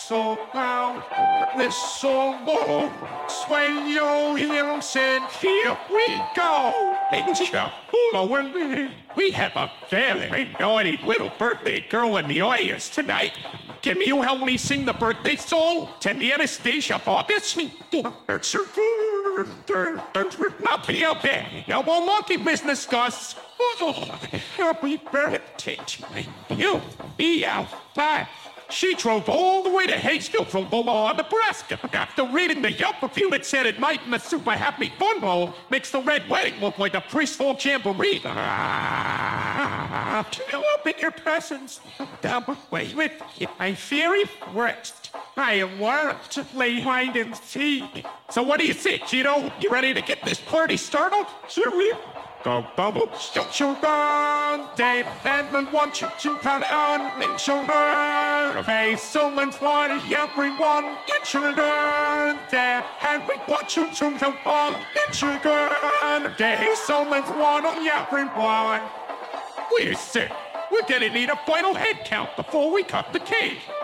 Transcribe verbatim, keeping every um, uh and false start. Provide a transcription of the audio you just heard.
so loud, this so low. Sway your hips and here we go. Angel, Hula and me, we have a very naughty little birthday girl in the audience tonight. Can you help me sing the birthday song to the Anastasia for this? It's your birthday. Okay, no more monkey business, Gus. Happy birthday to you. Be outside. She drove all the way to Hayesville from Omaha, Nebraska. After reading the Yelp review that said it might in the Super Happy Fun Bowl makes the Red Wedding look like a preschool jamboree. Ah, open your presents. Double wait with you. My very first. I learned to play hide and seek. So what do you think, Cheeto? You ready to get this party started? Sure we Go bubble, shut your gun, Dave, and then want you to count on, and your gun. Hey, someone's wanting everyone, get your gun, Dave, and we want you to count on, get your gun. Hey, someone's wanting everyone. We're sick. We're gonna need a final head count before we cut the cake.